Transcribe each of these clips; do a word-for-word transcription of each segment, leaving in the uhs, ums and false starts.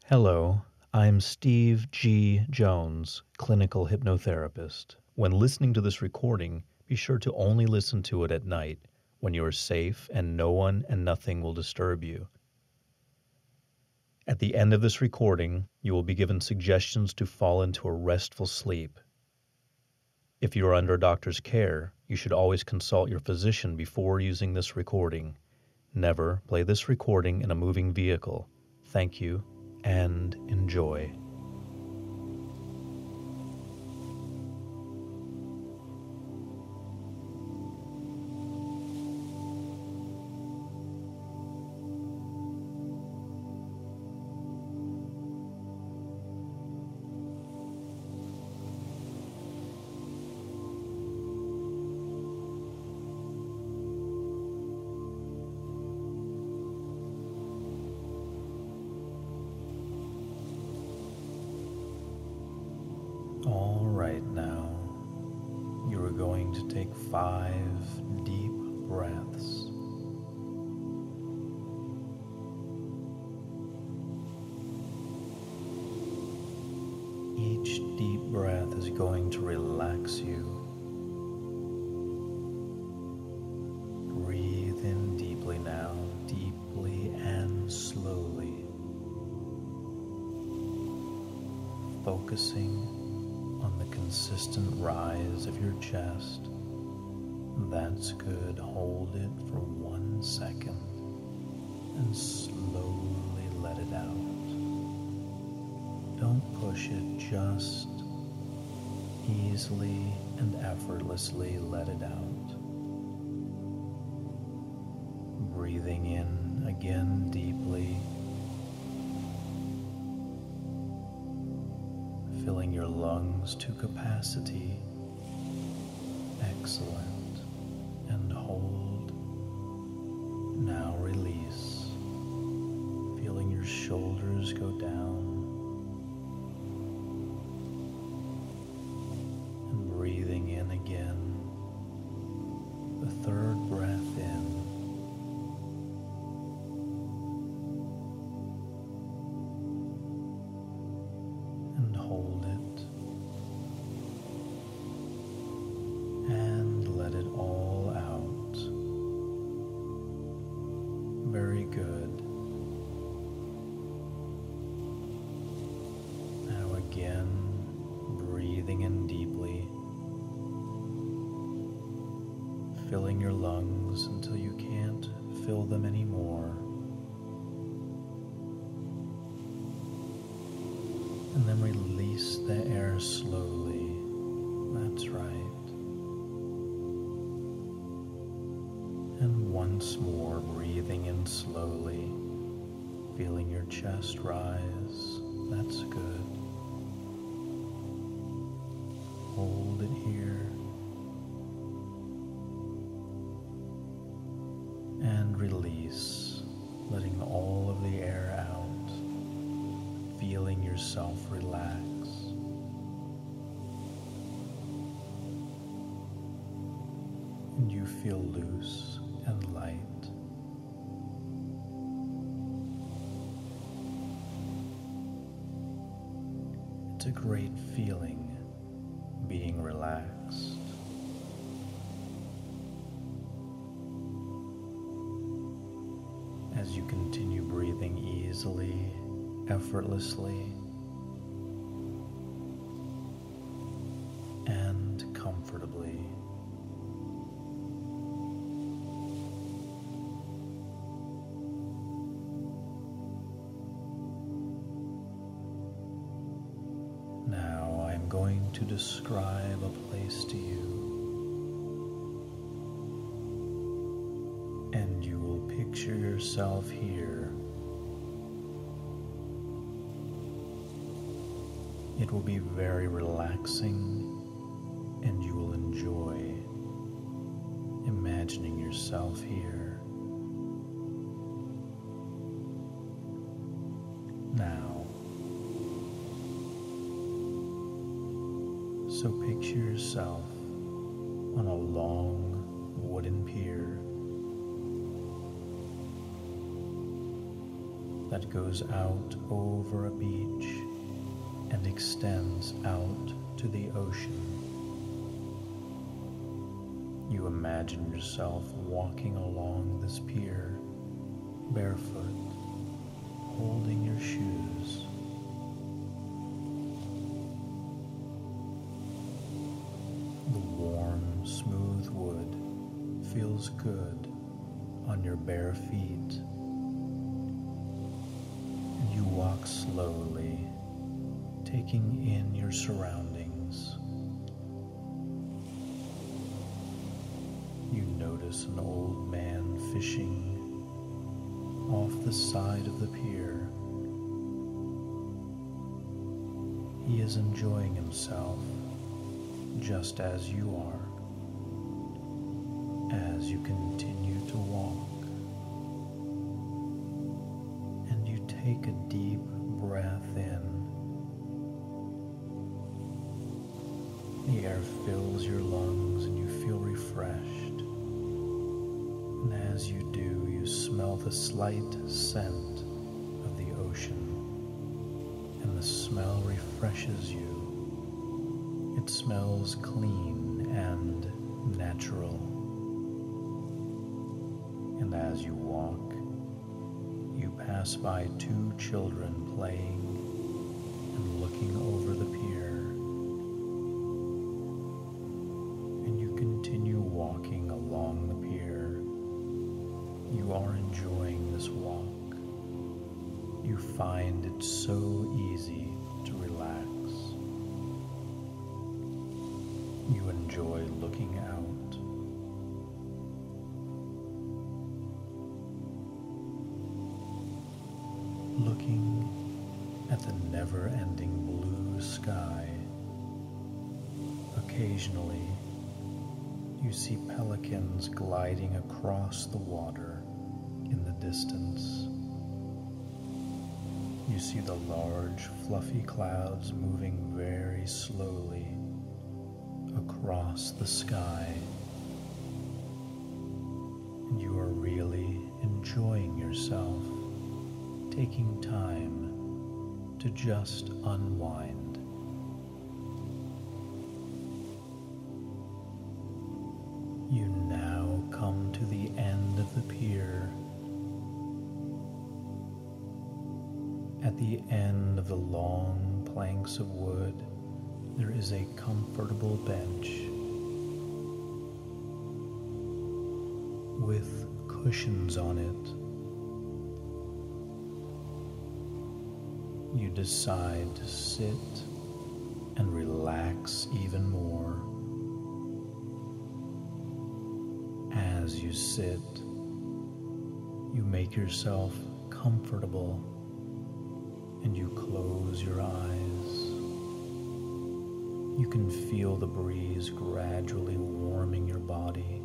Hello, I'm Steve G. Jones, clinical hypnotherapist. When listening to this recording, be sure to only listen to it at night when you are safe and no one and nothing will disturb you. At the end of this recording, you will be given suggestions to fall into a restful sleep. If you are under a doctor's care, you should always consult your physician before using this recording. Never play this recording in a moving vehicle. Thank you and enjoy. All right, now you are going to take five deep breaths. Each deep breath is going to relax you. Breathe in deeply now, deeply and slowly, focusing on the consistent rise of your chest. That's good. Hold it for one second and slowly let it out. Don't push it, just easily and effortlessly let it out. Breathing in again deeply, filling your lungs to capacity. Excellent. And hold. Now release. Feeling your shoulders go down. And breathing in again. The third breath in. And hold it. And let it all out. Very good. Now again, breathing in deeply, filling your lungs until you can't fill them anymore. And then release the air slowly. That's right. And once more, breathing in slowly, feeling your chest rise. That's good. Hold it here. And release, letting all of the air out, feeling yourself relax. And you feel loose and light. It's a great feeling being relaxed. As you continue breathing easily, effortlessly, and comfortably. Now I'm going to describe a place to you, and you will picture yourself here. It will be very relaxing, and you will enjoy imagining yourself here. Now, so picture yourself on a long wooden pier. that goes out over a beach and extends out to the ocean. You imagine yourself walking along this pier, barefoot, holding your shoes. The warm, smooth wood feels good on your bare feet, and you walk slowly, taking in your surroundings. You notice an old man fishing off the side of the pier. He is enjoying himself just as you are, as you continue to walk, and you take a deep breath in. The air fills your lungs and you feel refreshed, and as you do, you smell the slight scent of the ocean, and the smell refreshes you. It smells clean and natural. And as you walk, you pass by two children playing and looking over the pier. And you continue walking along the pier. You are enjoying this walk. You find it so easy to relax. You enjoy looking out. Looking at the never-ending blue sky. Occasionally, you see pelicans gliding across the water in the distance. You see the large, fluffy clouds moving very slowly across the sky, and you are really enjoying yourself, taking time to just unwind. You now come to the end of the pier. At the end of the long planks of wood, there is a comfortable bench with cushions on it. You decide to sit and relax even more. As you sit, you make yourself comfortable and you close your eyes. You can feel the breeze gradually warming your body.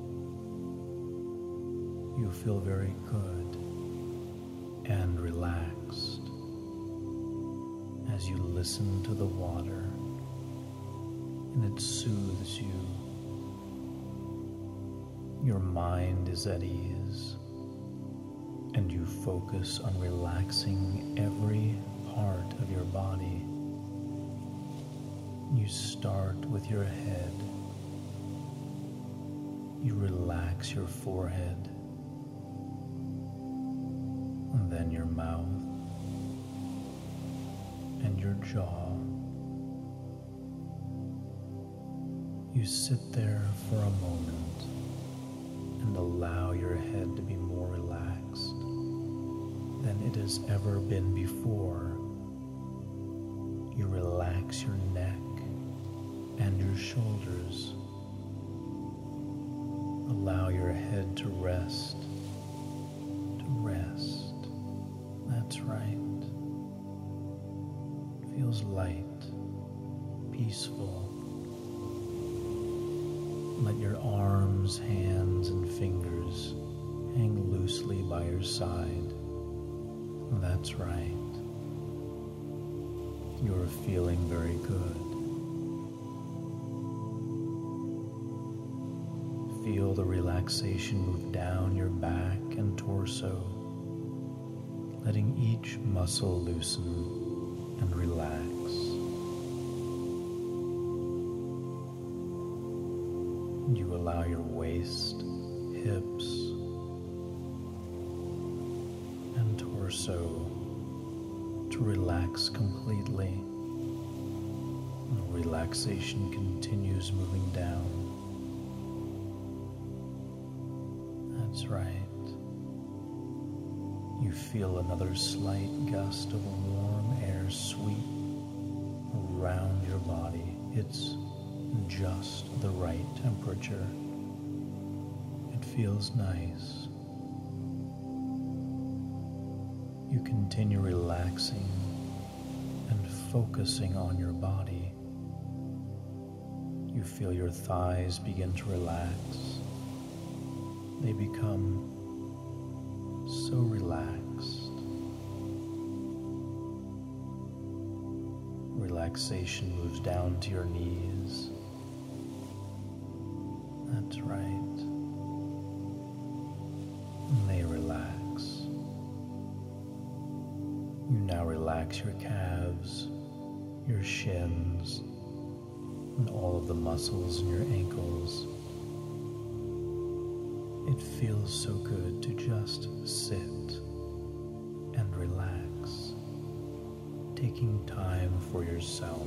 You feel very good and relaxed as you listen to the water, and it soothes you. Your mind is at ease, and you focus on relaxing every part of your body. You start with your head. You relax your forehead, and then your mouth, and your jaw. You sit there for a moment and allow your head to be more relaxed than it has ever been before. You relax your neck and your shoulders. Allow your head to rest, to rest. That's right. It feels light, peaceful. Let your arms, hands, and fingers hang loosely by your side. That's right. You're feeling very good. Feel the relaxation move down your back and torso, letting each muscle loosen and relax. And you allow your waist, hips, and torso to relax completely. And relaxation continues moving down. That's right. You feel another slight gust of warm air sweep around your body. It's just the right temperature. It feels nice. You continue relaxing and focusing on your body. You feel your thighs begin to relax. They become so relaxed. Relaxation moves down to your knees. That's right. And they relax. You now relax your calves, your shins, and all of the muscles in your ankles. It feels so good to just sit and relax, taking time for yourself.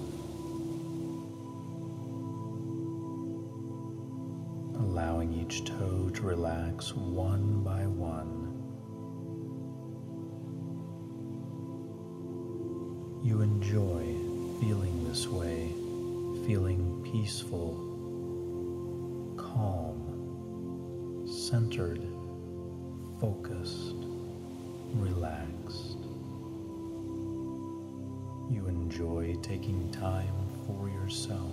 Allowing each toe to relax one by one. You enjoy feeling this way, feeling peaceful, calm, centered, focused, relaxed. You enjoy taking time for yourself.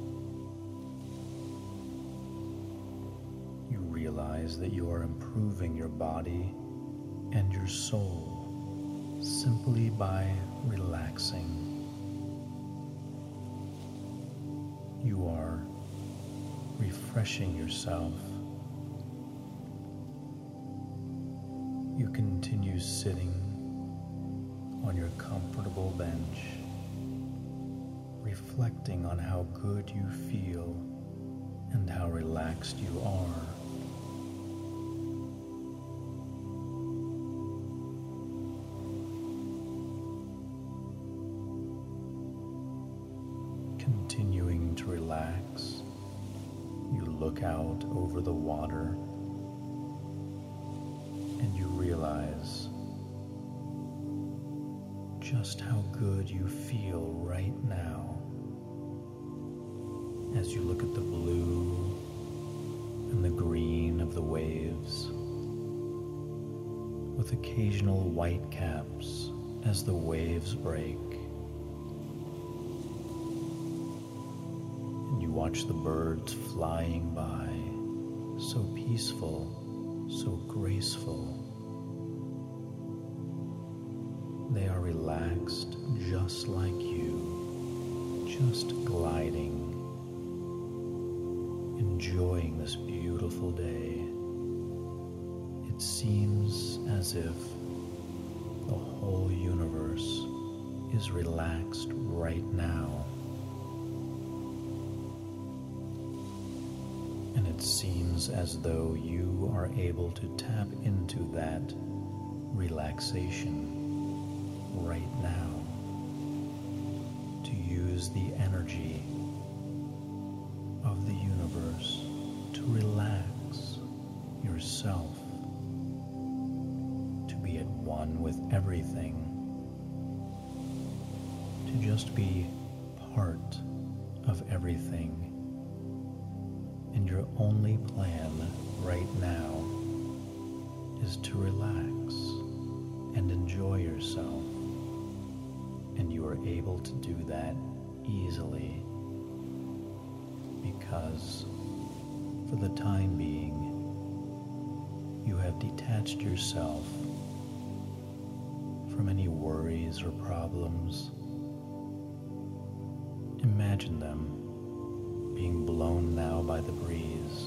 You realize that you are improving your body and your soul simply by relaxing. You are refreshing yourself. You continue sitting on your comfortable bench, reflecting on how good you feel and how relaxed you are. Continuing to relax, you look out over the water and you realize just how good you feel right now as you look at the blue and the green of the waves, with occasional white caps as the waves break. And you watch the birds flying by, so peaceful, so graceful. They are relaxed just like you, just gliding, enjoying this beautiful day. It seems as if the whole universe is relaxed right now. And it seems as though you are able to tap into that relaxation right now, to use the energy of the universe to relax yourself, to be at one with everything, to just be part of everything. And your only plan right now is to relax and enjoy yourself. And you are able to do that easily because for the time being, you have detached yourself from any worries or problems. Imagine them being blown now by the breeze,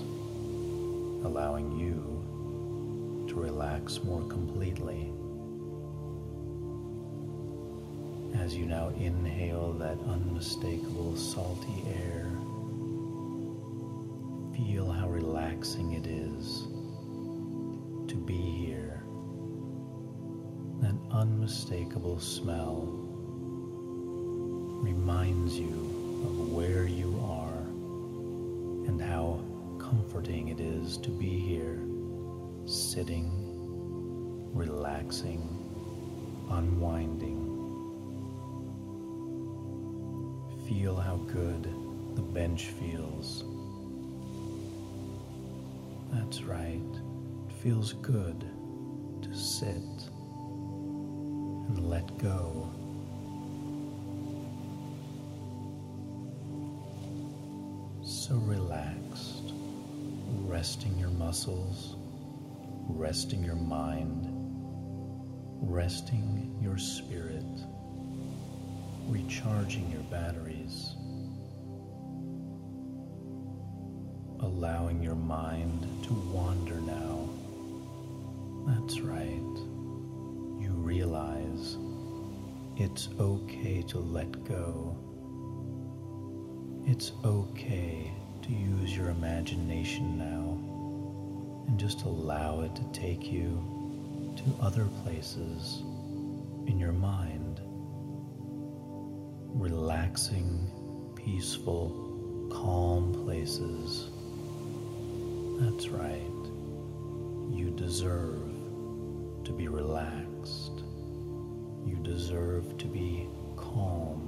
allowing you to relax more completely. As you now inhale that unmistakable salty air, feel how relaxing it is to be here. That unmistakable smell reminds you of where you are and how comforting it is to be here, sitting, relaxing, unwinding. Feel how good the bench feels. That's right. It feels good to sit and let go. So relaxed, resting your muscles, resting your mind, resting your spirit, recharging your batteries, allowing your mind to wander now. That's right. You realize it's okay to let go. It's okay to use your imagination now and just allow it to take you to other places in your mind. Relaxing, peaceful, calm places. That's right. You deserve to be relaxed. You deserve to be calm.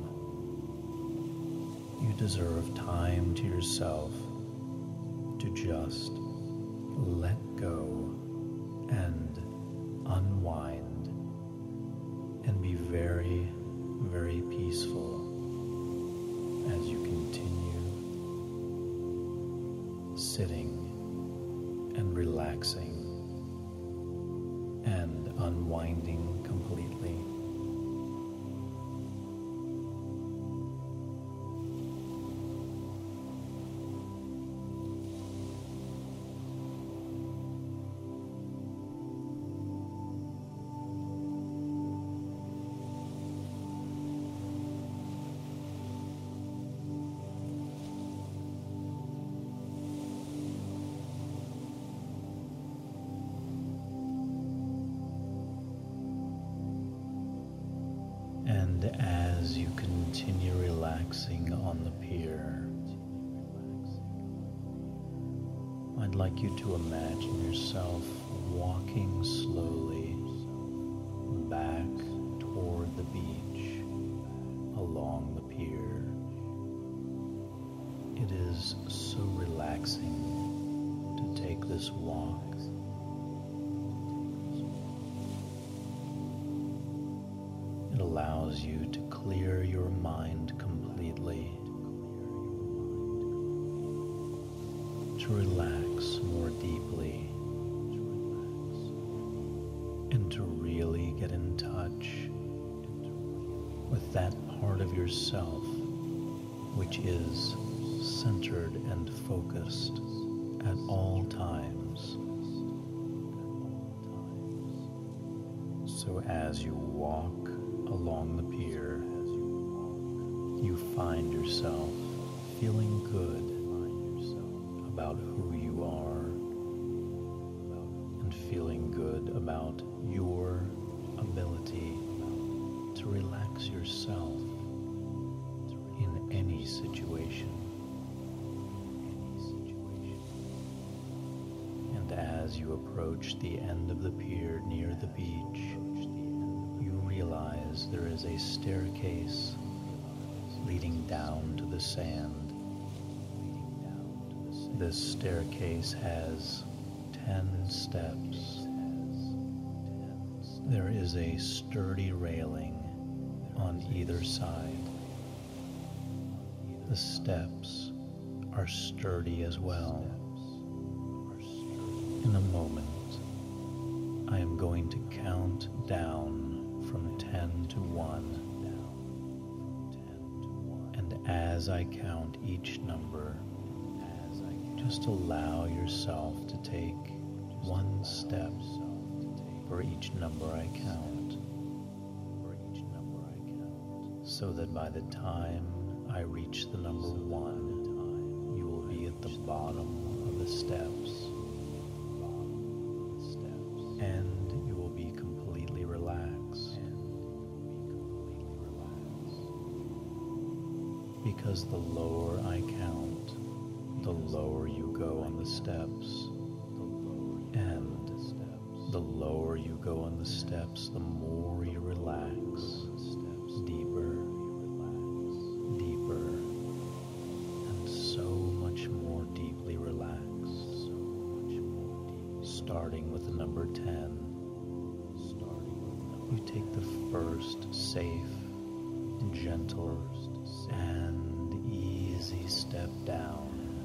You deserve time to yourself to just let go and unwind and be very, very peaceful as you continue sitting and relaxing and unwinding completely. And as you continue relaxing on the pier, I'd like you to imagine yourself walking slowly back toward the beach along the pier. It is so relaxing to take this walk. It allows you to clear your mind completely, to relax more deeply, and to really get in touch with that part of yourself which is centered and focused at all times. So as you walk along the pier, you find yourself feeling good about who you are and feeling good about your ability to relax yourself in any situation. And as you approach the end of the pier near the beach, you realize there is a staircase leading down to the sand. This staircase has ten steps. There is a sturdy railing on either side. The steps are sturdy as well. In a moment, I am going to count down from ten to one. And as I count each number, just allow yourself to take one step for each number I count. so that by the time I reach the number one, you will be at the bottom of the steps, and you will be completely relaxed. Because the lower I count, the lower you go on the steps, and the lower you go on the steps, the more you relax, deeper, deeper, and so much more deeply relaxed. Starting with the number ten, you take the first safe, gentle, and easy step down.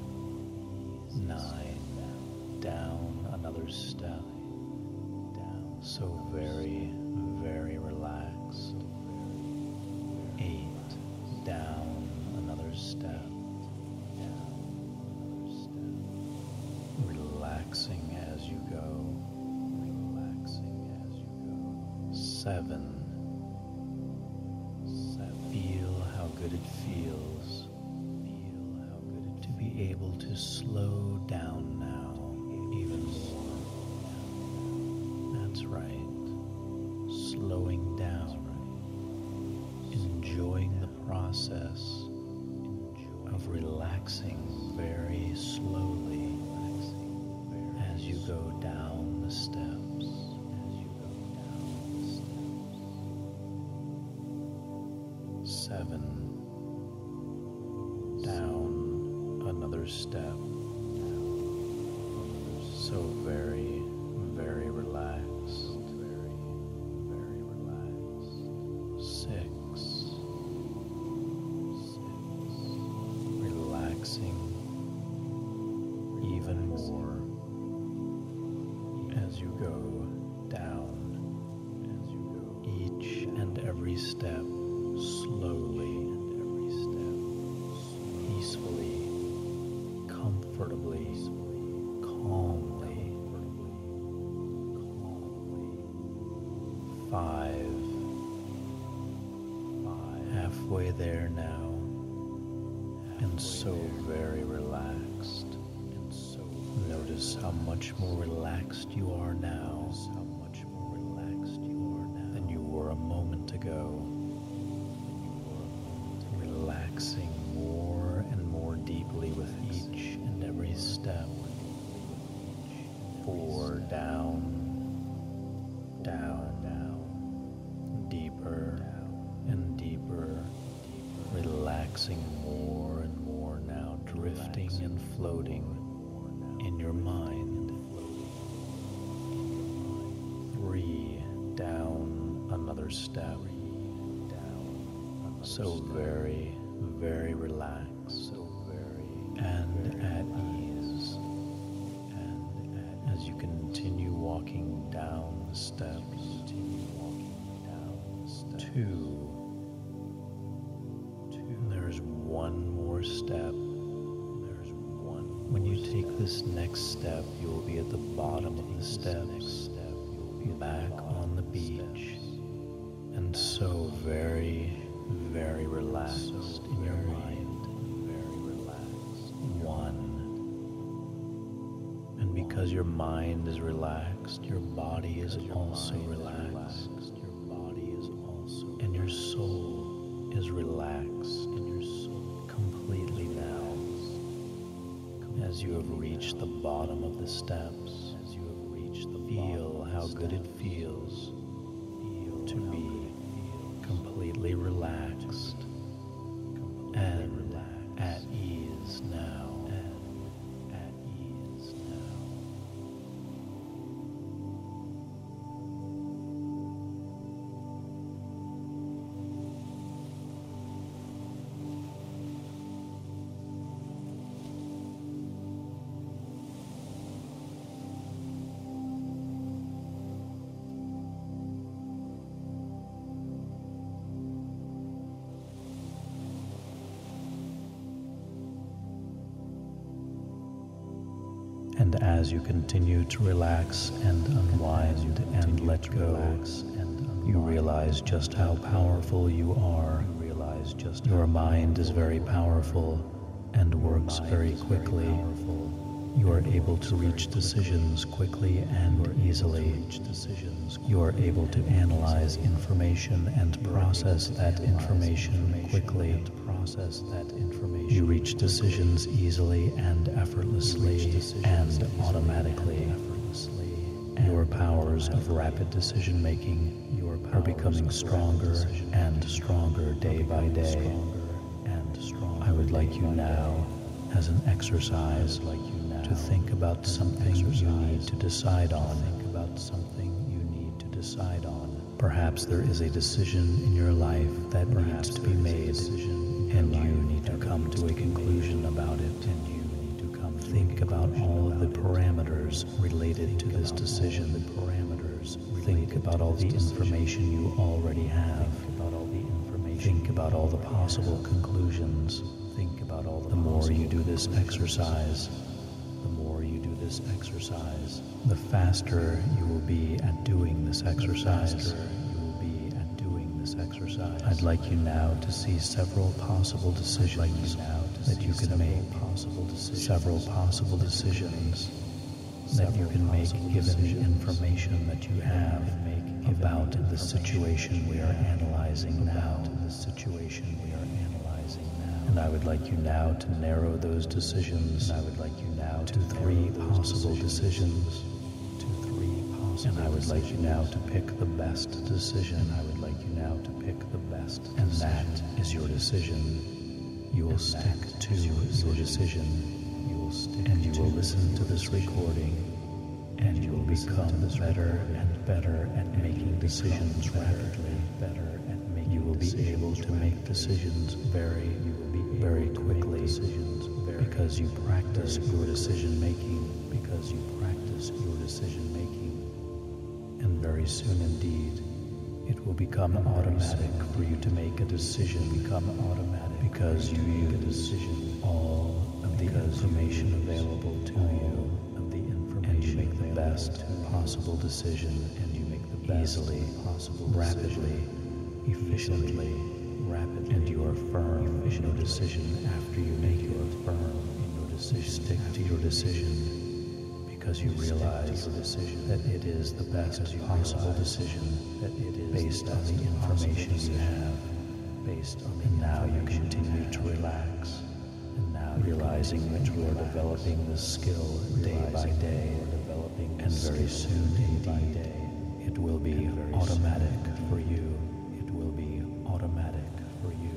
Nine, down another step. So very, very relaxed. Eight, down another step. Relaxing as you go. Relaxing as you go. Seven. Feel how good it feels. Feel how good it to be able to slow down now even more. That's right. Slowing down. Enjoying the process of relaxing very slowly as you go down the steps. Seven, down another step, so very, very relaxed, very, very relaxed. Six, relaxing even more as you go down, as you go each and every step. Slowly, every step, peacefully, comfortably, calmly, five, halfway there now, and so very relaxed. Notice how much more relaxed you are now than you were a moment ago. Relaxing more and more deeply with each and every step. Four, down, down, down, deeper and deeper, relaxing more and more now, drifting and floating in your mind. Three, down another step. So very, very relaxed, so very, and at ease. And as you continue walking down the steps, two, there's one more step. There's one. When you take this next step, you will be at the bottom of the steps, back on the beach, and so very, very relaxed in your mind. Very relaxed. One. And because your mind is relaxed, your body is also relaxed. Your body is also, and your soul is relaxed. And your soul completely now. As you have reached the bottom of the steps, as you have reached the feel how good it feels to be completely relaxed and at ease now. And at ease now. And as you continue to relax and unwind and let go, you realize just how powerful you are Your mind is very powerful and works very quickly. You are able to reach decisions quickly and easily. You are able to analyze information and process that information quickly. You reach decisions easily and effortlessly and automatically. Your powers of rapid decision-making are becoming stronger and stronger day by day. I would like you now, as an exercise, to think about something you need to decide on. Perhaps there is a decision in your life that needs to be made, and you need to come to a conclusion about it. Think about all of the parameters related to this decision. Think about all the information you already have. Think about all the possible conclusions. The more you do this exercise, the more you do this exercise, the faster you will be at doing this exercise. I'd like you now to see several possible decisions that you can make. Several possible decisions that you can make given the information that you have about the situation we are analyzing now. And I would like you now to narrow those decisions to three possible decisions. And I would like you now to pick the best decision. I would like you now to pick the best. And that is your decision. You will stick to your decision. You will stick and you will listen to this recording, and you will become better and better at making decisions rapidly. Better at making you will be able to make decisions very, very quickly because you practice your decision making. Because you practice your decision making. And very soon indeed, it will become automatic for you to make a decision. Become automatic because you use all of the information available to you, and you make the best possible decision, and you make the best easily, rapidly, efficiently, rapidly, and you are firm in your decision. After you make your firm in your decision, stick to your decision. Because you realize that it is the best possible decision based on the information you have. And now you continue to relax. And now realizing that you are developing this skill day by day, and very soon indeed, it will be automatic for you. It will be automatic for you.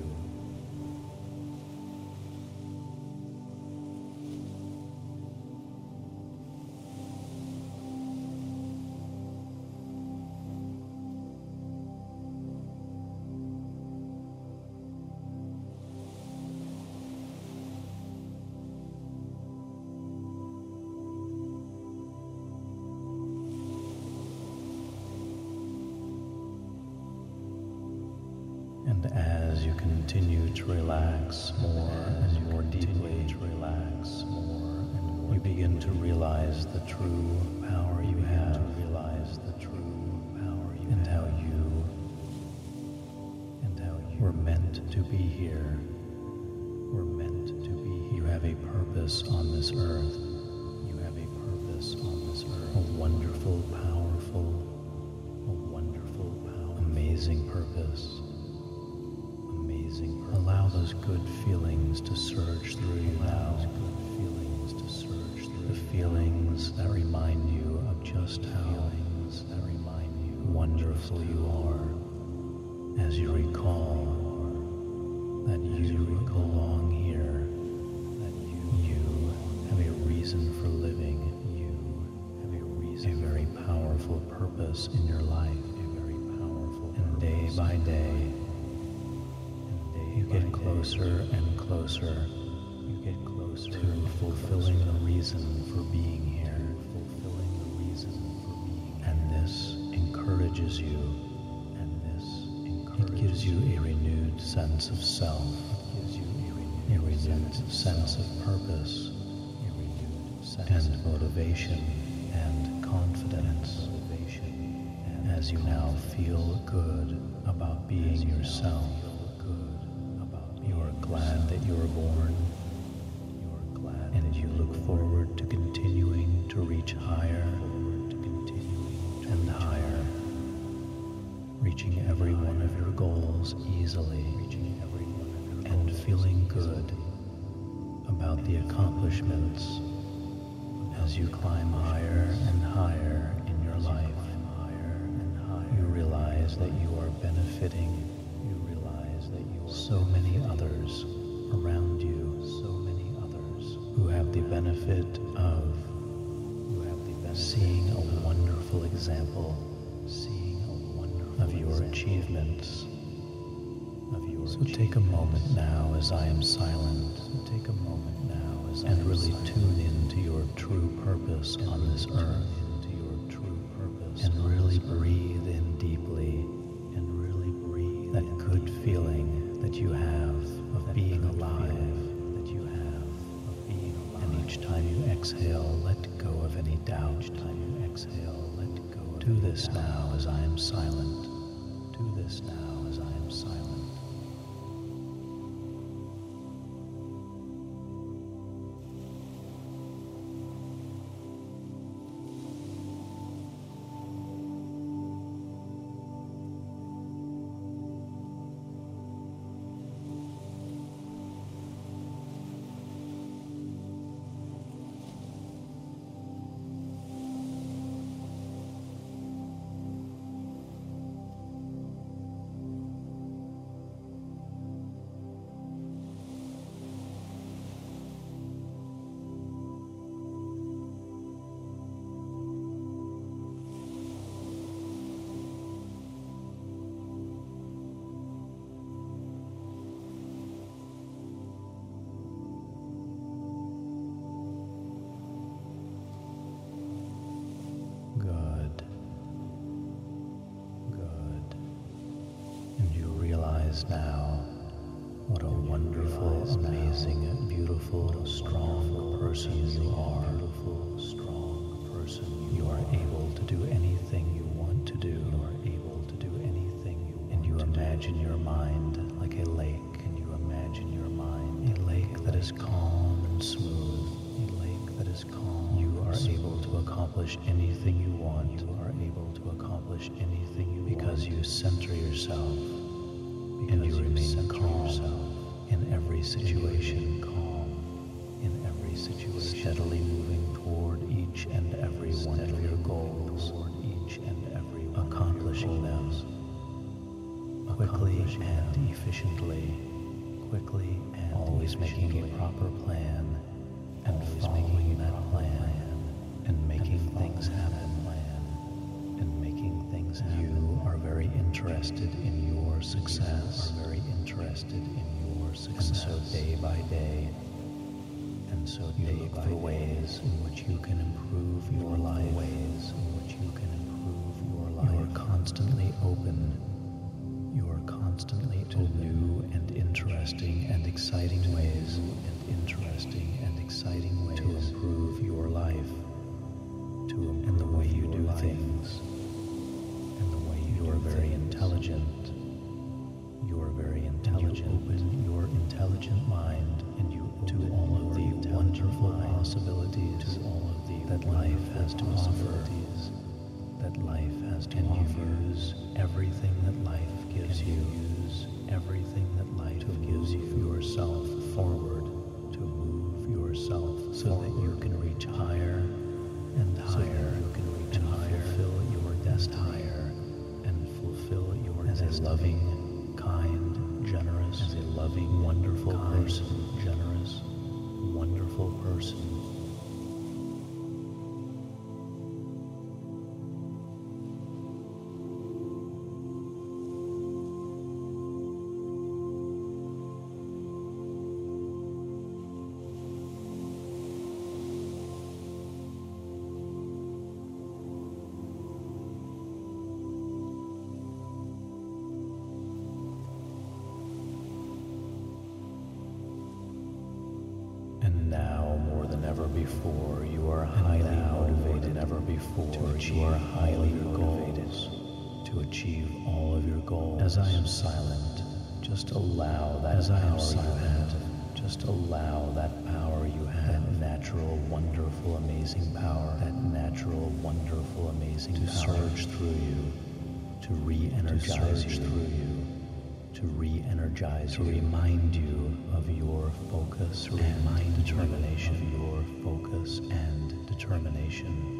And as you continue to relax more and more deeply, to relax more and more, you begin to realize the true power you have, realize the true power you and how you and how you were meant to be here. Were meant to be here. You have a purpose on this earth. You have a purpose on this earth. A wonderful, powerful, a wonderful, powerful, amazing purpose. Allow those good feelings to surge through you now. The feelings that remind you of just how wonderful you are, as you recall that you belong here, that you have a reason for living, you have a reason, a very powerful purpose in your life, a very powerful, and day by day, you get closer and closer. You get closer to fulfilling the reason for being here. Fulfilling the reason for being. And this encourages you. And this encourages. It gives you a renewed sense of self. It gives you a renewed, a renewed sense of purpose. A renewed sense and motivation and confidence. Motivation. As you now feel good about being yourself. you were born, and you look forward to continuing to reach higher and higher, reaching every one of your goals easily, and feeling good about the accomplishments as you climb higher and higher in your life. You realize that you are benefiting so many others around you, so many others who have the benefit of who have the benefit seeing a wonderful example, seeing a wonderful of your example. achievements. Of your so take a moment now as I am silent. So take a moment now as and I really silent. tune into your true purpose and on this earth. Into your true purpose and really breathe in deeply, and really breathe that good feeling that you have of being alive, that you have of being alive. And each time you exhale, let go of any doubt. Each time you exhale, let go of Do this doubt. now as I am silent. Do this now as I am silent. Now, what a wonderful, amazing, beautiful, strong person you are. Beautiful, strong person you are able to do anything you want to do. You are able to do anything you want. And you imagine your mind like a lake. And you imagine your mind a lake that is calm and smooth. A lake that is calm. You are able to accomplish anything you want. You are able to accomplish anything you want because you center yourself. And you remain calm in every situation, calm in every situation, steadily moving toward each and every one of your goals, toward each and every one, accomplishing them quickly and efficiently, quickly and always making a proper plan and following that plan and making things happen. And making things happen. You are very interested in your success. You are very interested in your success. And so day by day, and so you look for ways in which you can improve your life. Ways in which you can improve your life. You are constantly open. You are constantly to new and interesting and exciting ways and interesting and exciting ways to improve your life. To improve and the way you do things. And the way you, you are very things. intelligent. You are very intelligent. And you open your intelligent mind and you to all of the wonderful possibilities to all of the that life has to offer. That life has to and offer. You use everything that life gives you. Use everything that life gives you yourself forward to move yourself so forward. That you can reach higher and higher. So you can reach and higher. Fulfill your destiny. Higher and fulfill your as destiny. A loving, kind, generous, as a loving, wonderful kind, person, generous, wonderful person. Before you are highly motivated, ever before to achieve you are highly motivated to achieve all of your goals. As I am silent, just allow that as I am silent. Just allow that power you have, that natural, wonderful, amazing power, that natural, wonderful, amazing to power surge through you, to re-energize you, through you, to re-energize to you, remind you of your focus, to remind determination, of your focus and determination.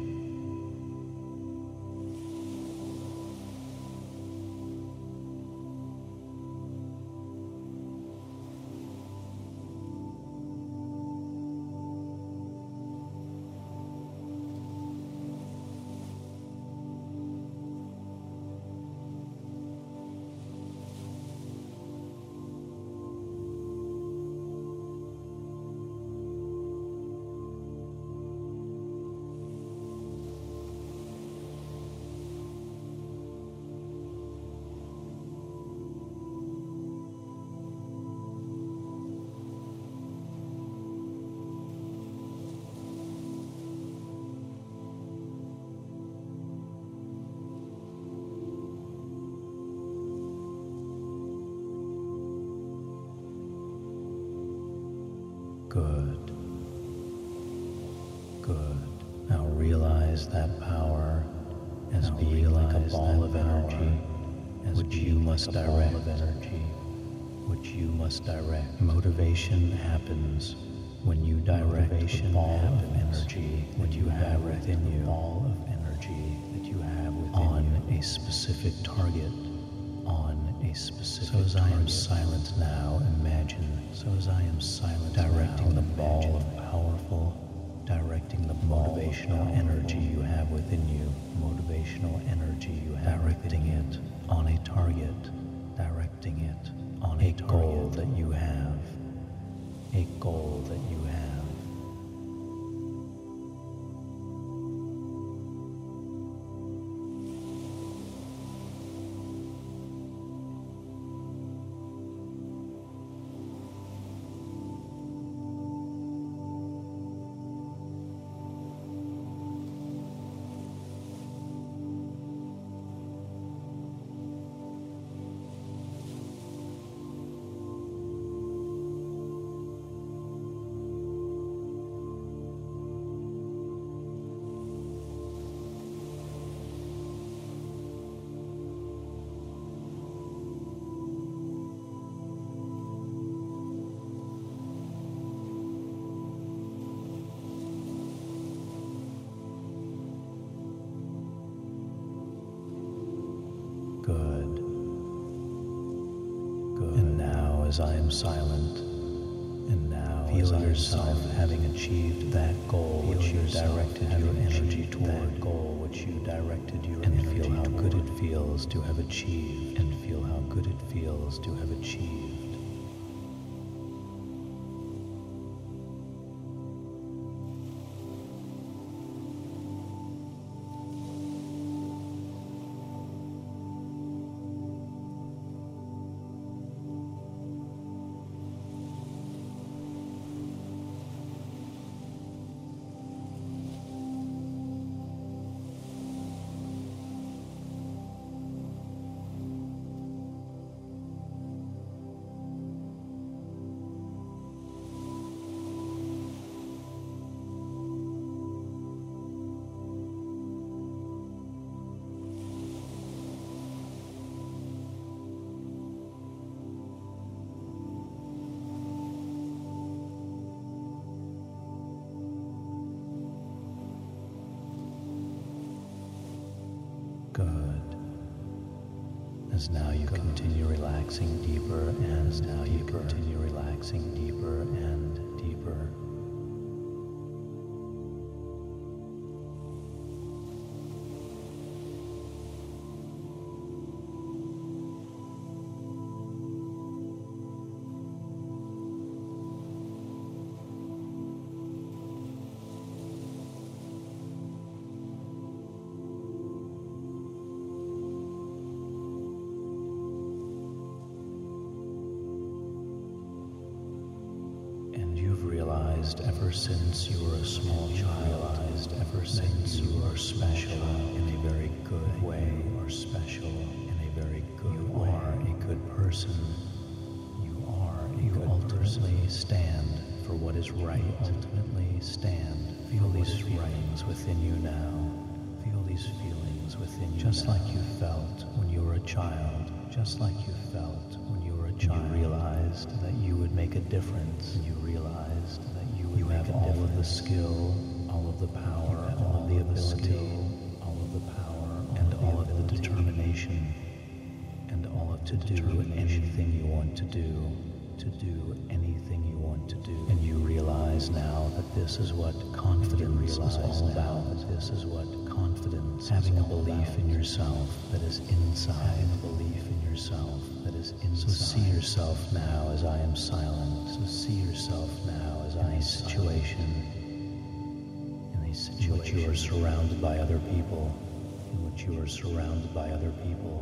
Good. Good. Now realize that power as being like a ball of energy, which you must direct. Of energy, which you must direct. Motivation happens when you direct the ball of energy that you have within you. Ball of energy that you have within on you. A specific target. On a specific. So as I am silent now, imagine. So as I am silent, directing the ball of powerful, directing the motivational energy you have within you, motivational energy you have, directing it on a target, directing it on a goal that you have, a goal that you have. Good. Good. And now as I am silent, and now feel yourself having achieved that goal which you directed your energy toward, that goal which you directed your energy toward, and feel how good it feels to have achieved, and feel how good it feels to have achieved. Good. As now you Good. Continue relaxing deeper, and as now deeper. You continue relaxing deeper and deeper. Realized ever since you were a small child, realized ever since you are special in a very good way, you are special in a very good way. You are a good person. You are a good person. ultimately stand for what is right. Ultimately stand. Feel these feelings within you now. Feel these feelings within you just now. Like you felt when you were a child. Just like you felt when you were a child. And you realized that you would make a difference. And you realized that you would you make have a all difference. Of the skill, all of the power, all, all of the ability, skill, all of the power, all and of all of the determination, and all of to do anything you want to do. To do anything you want to do. And you realize now that this is what confidence is all about. This is what confidence having a belief in yourself that is inside. Having a belief in yourself that is inside. So see yourself now as I am silent. So see yourself now as I am situation. In a situation in which you are surrounded by other people. In which you are surrounded by other people.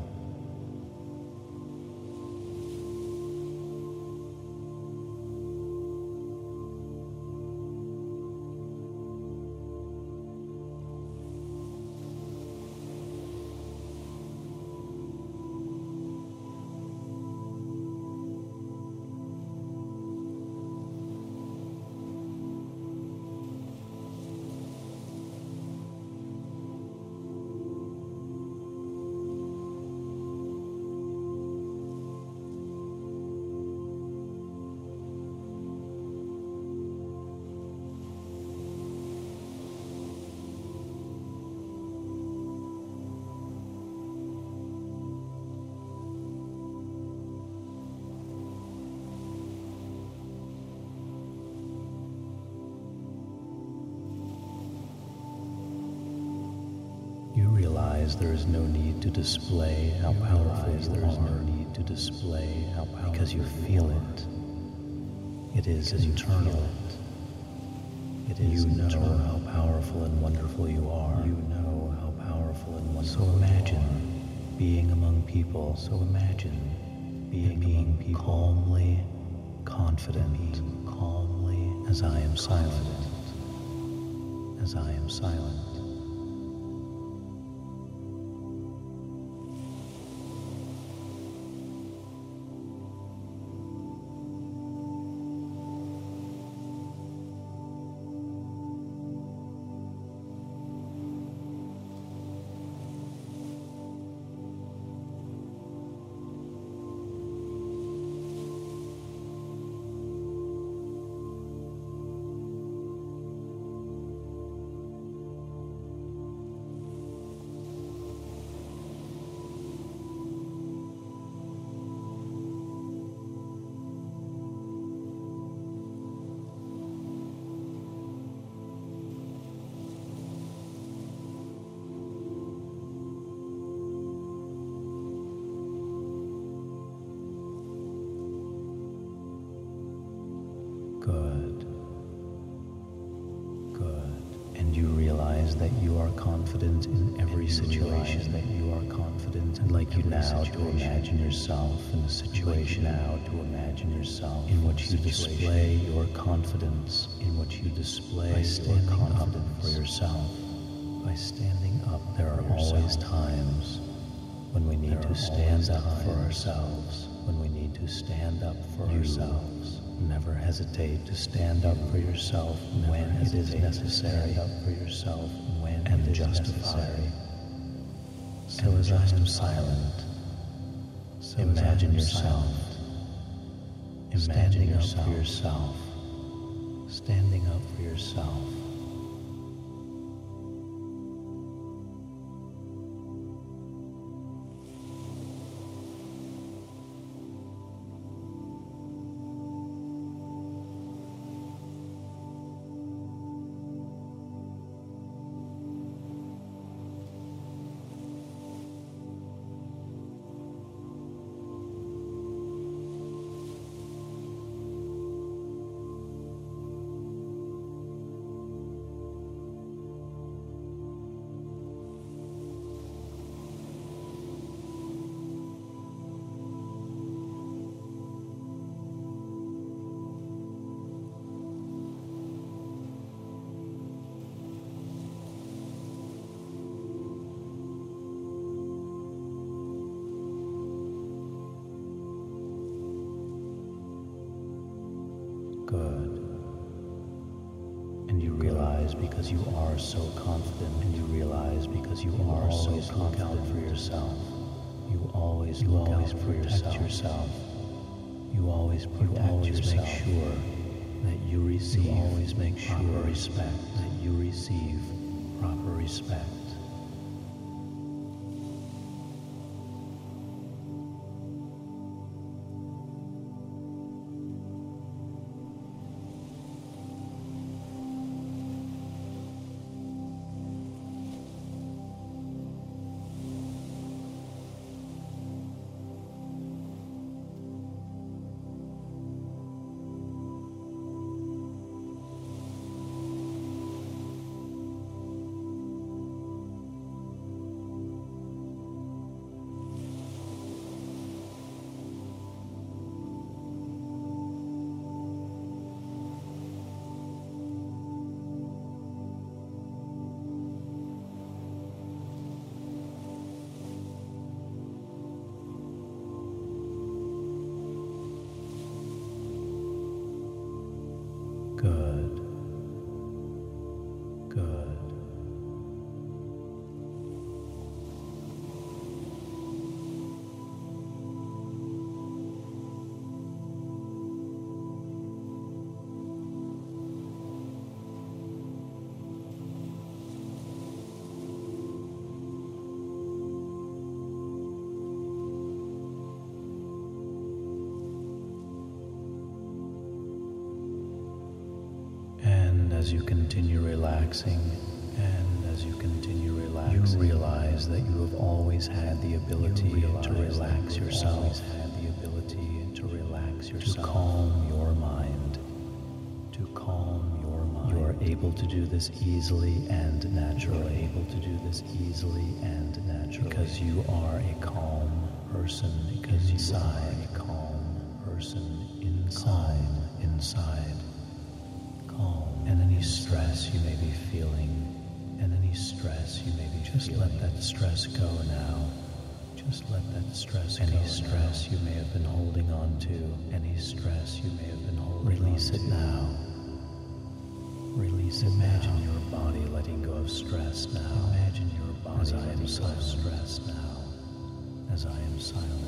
There is no need to display how powerful you are. There is no need to display how powerful because you feel it. It is internal. It is you know how powerful and wonderful you are. You know how powerful and wonderful. So imagine being among people. So imagine being being people calmly, confident, calmly as I am silent. As I am silent. Good. Good. And you realize that you are confident in every situation. That you are confident and like you now to imagine yourself in a situation now to imagine yourself in which you display your confidence. In which you display by standing up for yourself. By standing up, there are always times when we need to stand up for ourselves. When we need to stand up for ourselves. Never hesitate to stand up for yourself when it is necessary. Stand up for yourself when and justified. So as I am silent, so imagine yourself. Imagine up for yourself. Standing up for yourself. Good. And you realize because you are so confident, and you realize because you, you are so confident, look out for yourself. You always you look always out for yourself. yourself. You always protect you always yourself. Make sure that you receive. You always make sure respect that you receive proper respect. Good. Good. As you continue relaxing, and as you continue relaxing, you realize that you have always had the ability to relax yourself, always had the ability to relax yourself, to calm your mind, to calm your mind. You are able to do this easily and naturally, able to do this easily and naturally, because you are a calm person, because you are a calm person inside, inside. And any stress you may be feeling, and any stress you may be just feeling, let that stress go now. Just let that stress any go. Any stress now. You may have been holding on to, any stress you may have been holding Release on to. Release it now. Release it. Imagine now. Your body letting go of stress now. Imagine your body as letting go of stress now. As I am silent.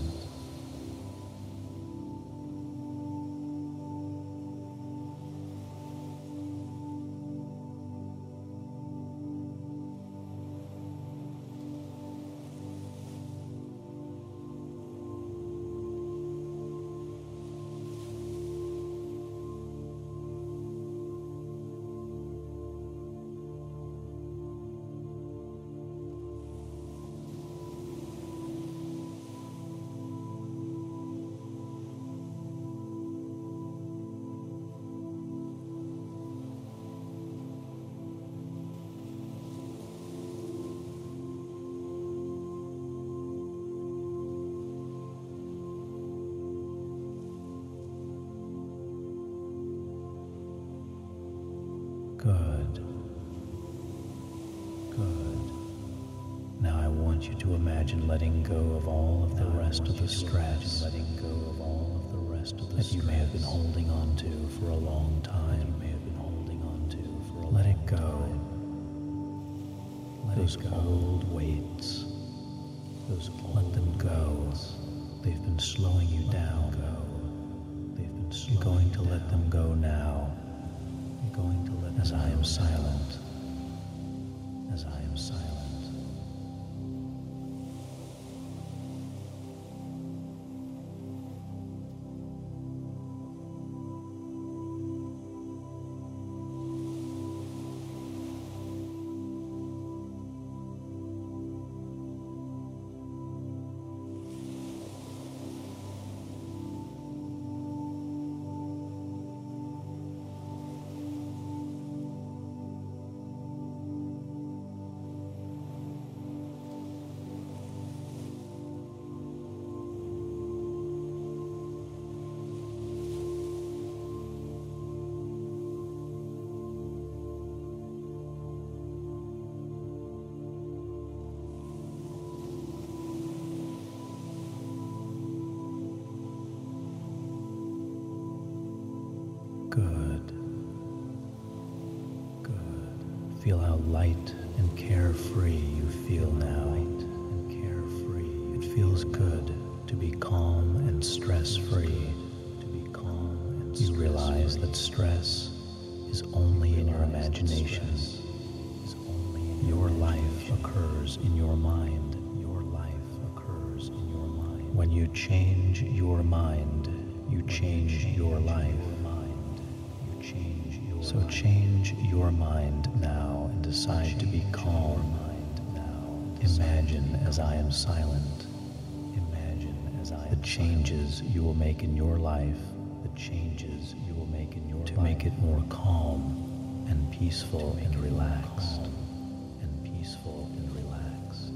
Good. Good. Now I want you to imagine letting go of all of the now rest of the stress, letting go of all of the rest of the that stress you may have been holding on to for a long time. You may have been holding on to for a Let long it go. Time. Let those it go. Old weights. Those old let them go. Weights. They've been slowing you let down. Go. They've been slowing You're going to you let them go now. You're going to let as I am silent. As I am silent. Feel how light and carefree you feel now. Light and carefree. It feels good to be calm and stress-free. To be calm and stress-free. You realize that stress is only in your imagination. Your life occurs in your mind. Your life occurs in your mind. When you change your mind, you change your life. So change your mind now and decide to be calm. Imagine as I am silent. Imagine as I am the changes you will make in your life. The changes you will make in your life to make it more calm and peaceful and relaxed. And peaceful and relaxed.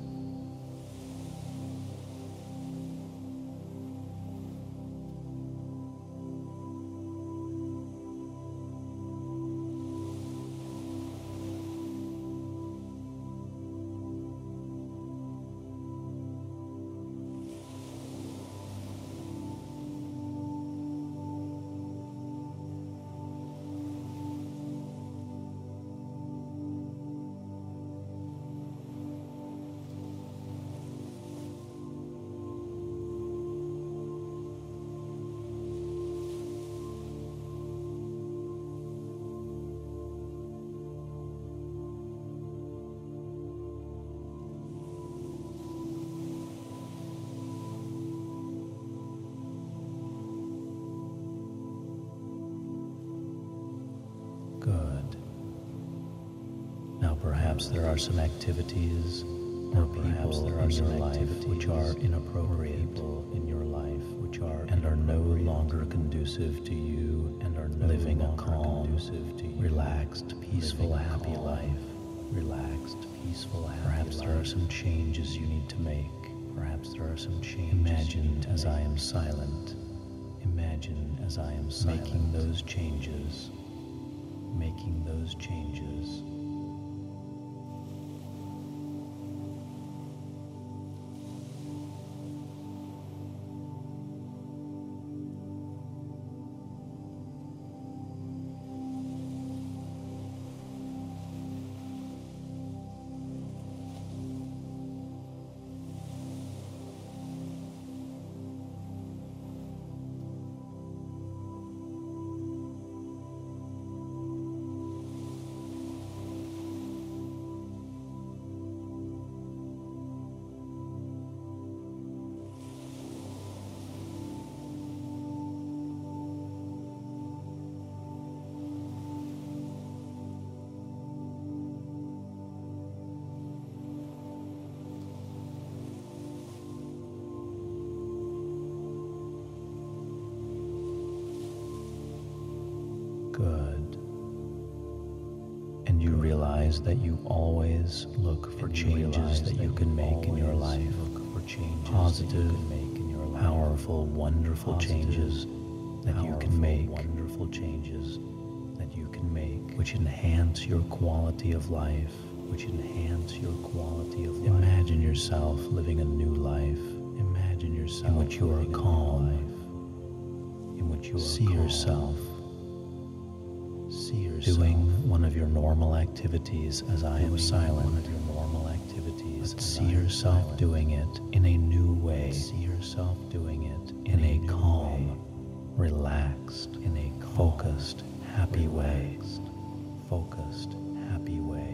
Good. Now perhaps there are some activities or perhaps there are some life which are inappropriate in your life which are and are no longer conducive to you and are no living a calm, relaxed, peaceful, happy life. Relaxed, peaceful, happy Perhaps there are some changes you need to make. Perhaps there are some changes. Imagine as I am silent. Imagine as I am silent. Making those changes. Making those changes. Good. And you realize that you always look for changes that you can make in your life. Positive, powerful, wonderful changes that you can make. Wonderful changes that you can make, which enhance your quality of life. Which enhance your quality of life. Imagine yourself living a new life. Imagine yourself in which you are calm. In which you are see yourself. See yourself doing one of your normal activities as I am silent. One of your normal activities. But see yourself doing it in a new way. See yourself doing it in a calm, relaxed, in a focused, happy way. Focused, happy way.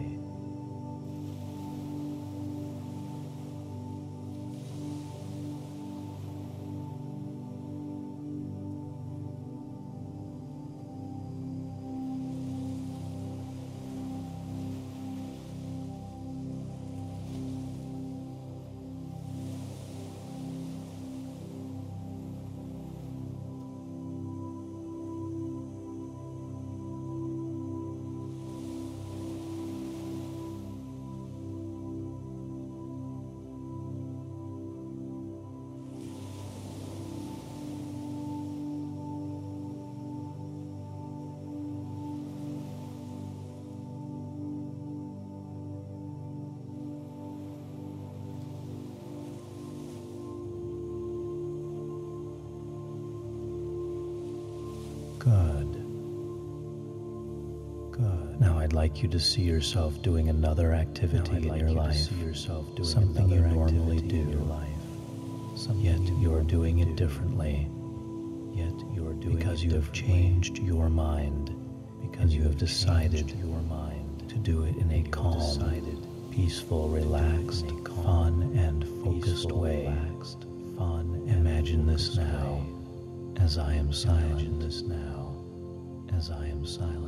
Good. Good. Now I'd like you to see yourself doing another activity in your life, see yourself doing something you normally do, in your life. Yet you are doing it differently. Yet you are doing because you have changed your mind, because you have decided your mind to do it in a calm, decided, peaceful, relaxed, fun, and focused way. Relaxed, fun. Imagine this now, as I am silent. Imagine this now, as I am silent.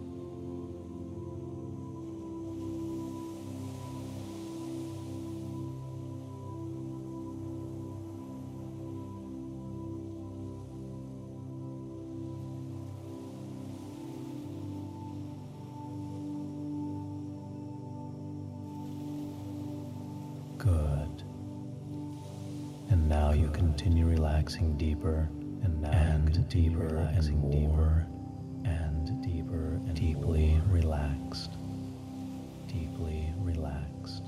Good. And now you continue relaxing deeper and now and deeper and more and deeper and deeply relaxed. Deeply relaxed.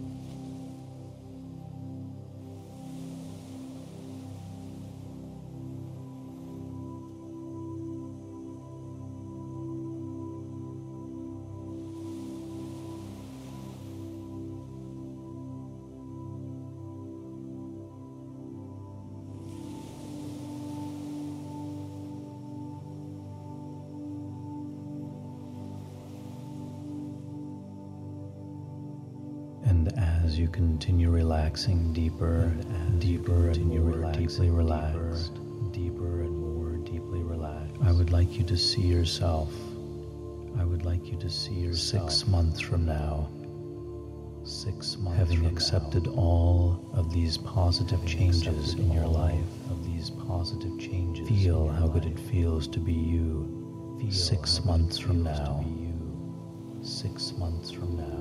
And as you continue relaxing deeper and deeper and more deeply relaxed, deeper and more deeply relaxed, I would like you to see yourself. I would like you to see yourself six months from now. Six months having accepted all of these positive changes in your life. Of these positive changes. Feel how good it feels to be you. Feel six months from now. Six months from now.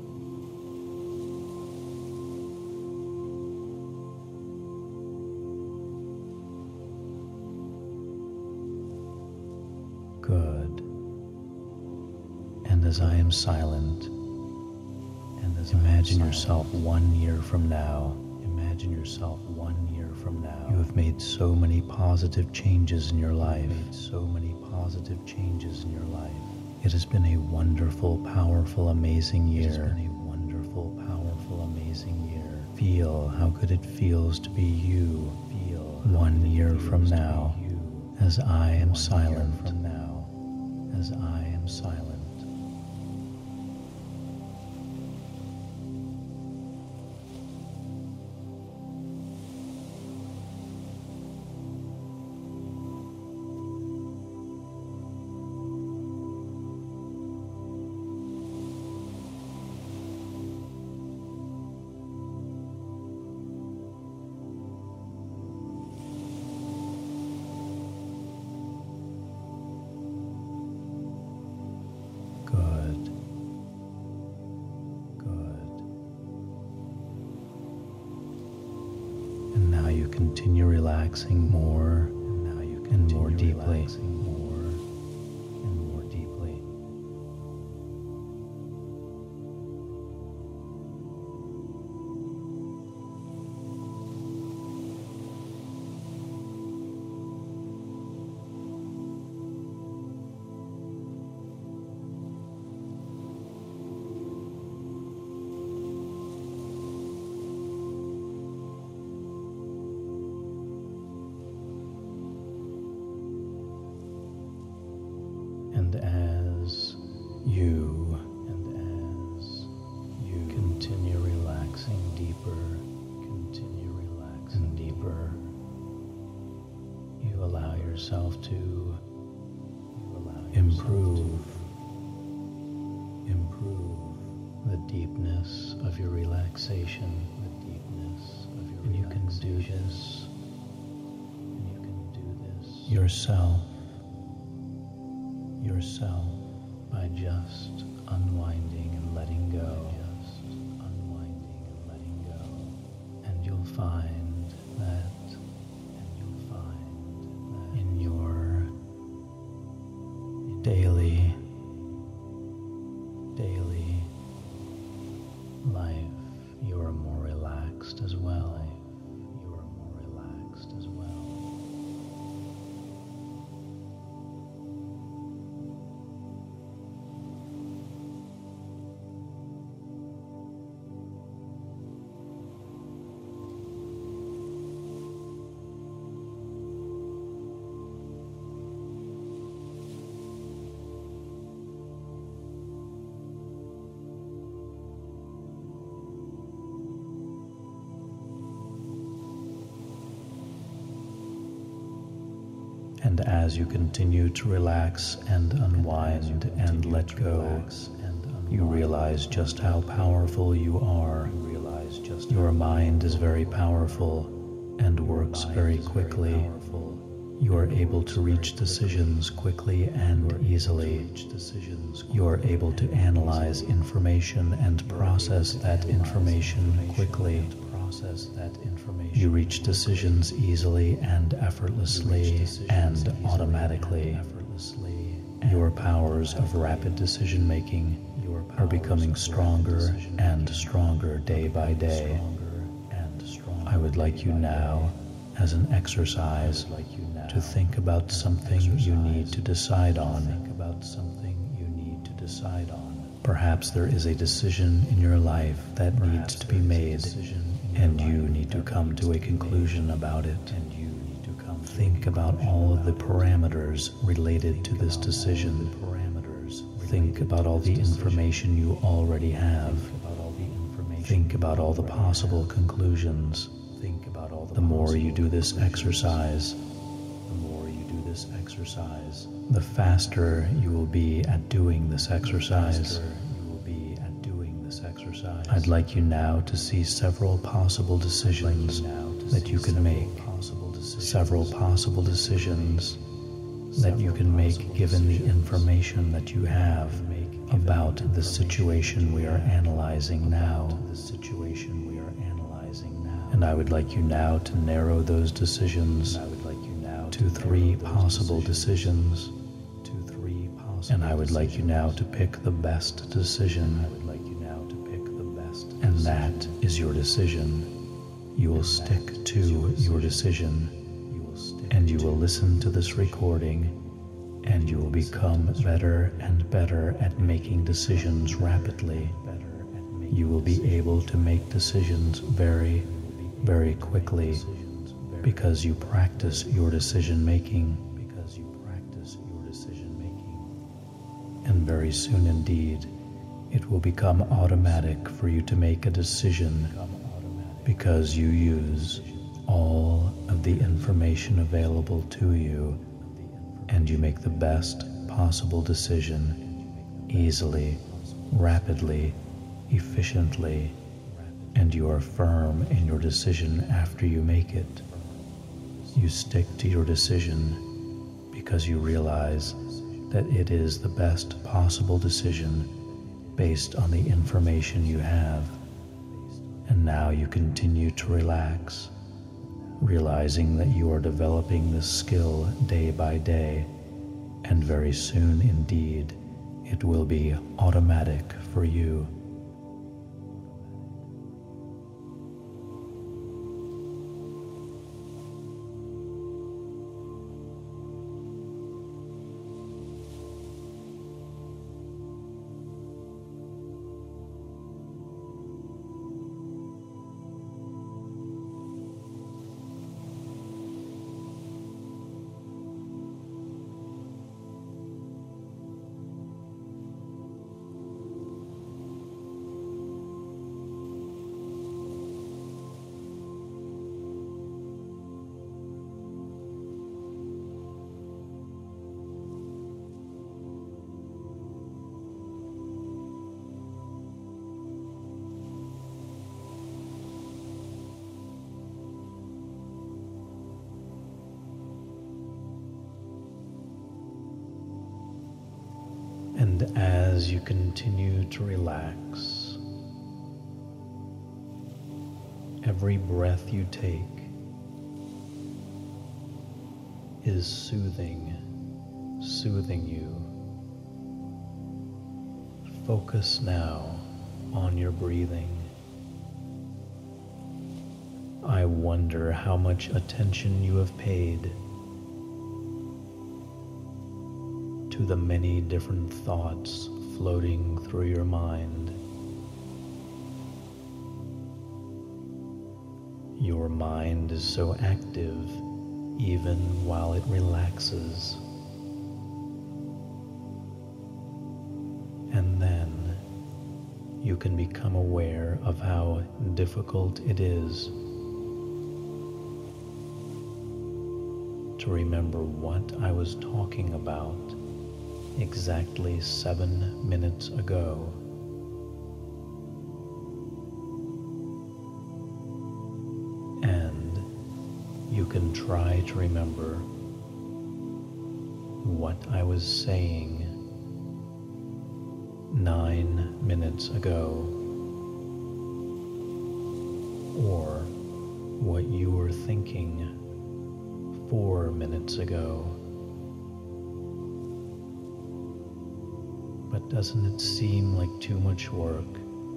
Good. And as I am silent, and as imagine yourself one year from now, imagine yourself one year from now. You have made so many positive changes in your life. Made so many positive changes in your life. It has been a wonderful, powerful, amazing year. It has been a wonderful, powerful, amazing year. Feel how good it feels to be you. Feel one year from now, as I am silent. From now. As I am silent. Good. Good. And now you continue relaxing more and now you continue and more deeply. Relaxing more and more deeply. And as you and as you continue relaxing deeper, continue relaxing deeper, you allow yourself to you allow improve, improve the deepness of your relaxation, the deepness of your and you can do this, and you can do this yourself. Yourself by just unwinding and letting go. Just unwinding and letting go. And you'll find that, and you'll find that in your daily, daily life, you are more relaxed as well. You are more relaxed as well. as you continue to relax and unwind and let go, you realize just how powerful you are. Your mind is very powerful and works very quickly. You are able to reach decisions quickly and easily. You are able to analyze information and process that information quickly. You reach decisions easily and effortlessly and automatically. Your powers of rapid decision-making are becoming stronger and stronger day by day. I would like you now, as an exercise, to think about something you need to decide on. Perhaps there is a decision in your life that needs to be made, and you need to come to a conclusion about it. Think about all of the parameters related to this decision. Think about all the information you already have. Think about all the possible conclusions. The more you do this exercise, the more you do this exercise, the faster you will be at doing this exercise. I'd like you now to see several possible decisions that you can make. Several possible decisions that you can make given the information that you have about the situation we are analyzing now. And I would like you now to narrow those decisions to three possible decisions. And I would like you now to pick the best decision. And that is your decision. You will stick to your decision. And you will listen to this recording, and you will become better and better at making decisions rapidly. You will be able to make decisions very, very quickly because you practice your decision making. And very soon indeed, it will become automatic for you to make a decision because you use all of the information available to you, and you make the best possible decision easily, rapidly, efficiently, and you are firm in your decision after you make it. You stick to your decision because you realize that it is the best possible decision based on the information you have. And now you continue to relax, realizing that you are developing this skill day by day, and very soon indeed it will be automatic for you. And as you continue to relax, every breath you take is soothing, soothing you. Focus now on your breathing. I wonder how much attention you have paid to the many different thoughts floating through your mind. Your mind is so active even while it relaxes. And then you can become aware of how difficult it is to to remember what I was talking about exactly seven minutes ago. And you can try to remember what I was saying nine minutes ago, or what you were thinking four minutes ago. But doesn't it seem like too much work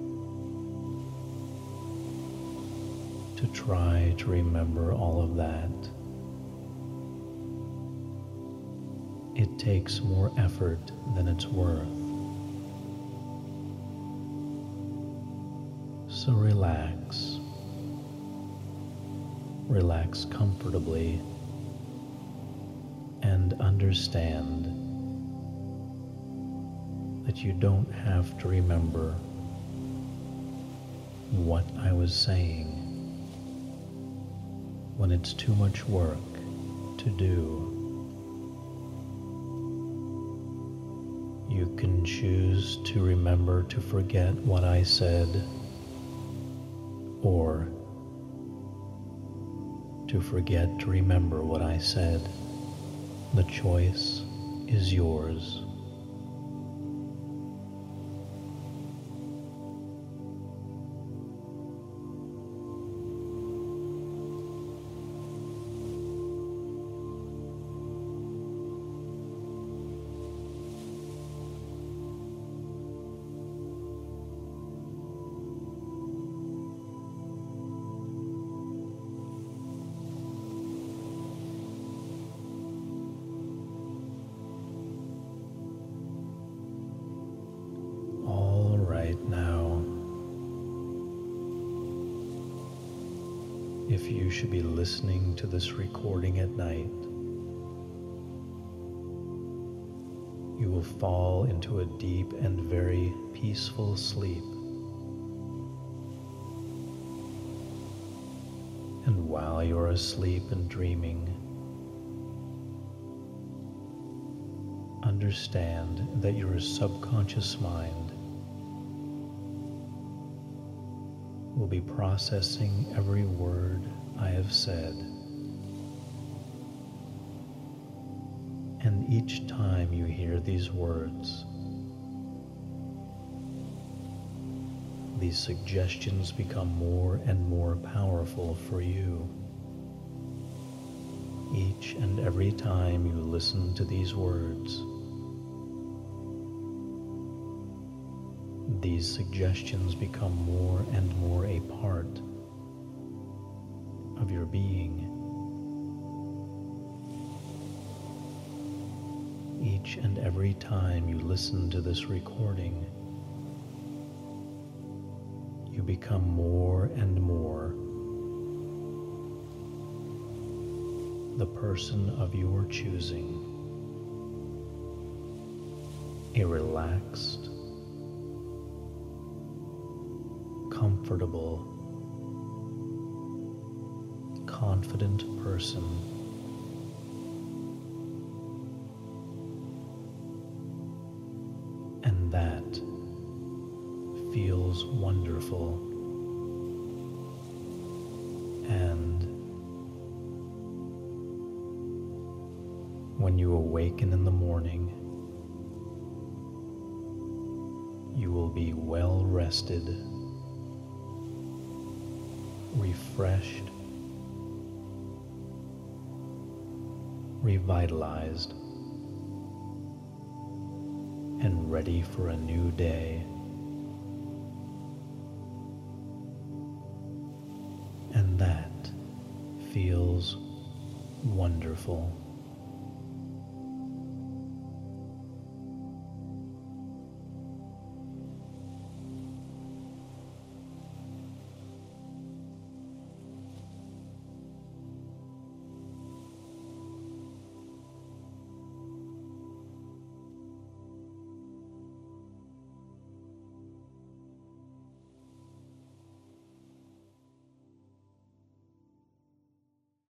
to try to remember all of that? It takes more effort than it's worth. So relax. Relax comfortably and understand that you don't have to remember what I was saying when it's too much work to do. You can choose to remember to forget what I said, or to forget to remember what I said. The choice is yours. Now, if you should be listening to this recording at night, you will fall into a deep and very peaceful sleep. And while you're asleep and dreaming, understand that your subconscious mind will be processing every word I have said. And each time you hear these words, these suggestions become more and more powerful for you. Each and every time you listen to these words, these suggestions become more and more a part of your being. Each and every time you listen to this recording, you become more and more the person of your choosing, a relaxed, comfortable, confident person. And that feels wonderful. And when you awaken in the morning, you will be well rested, refreshed, revitalized, and ready for a new day. And that feels wonderful.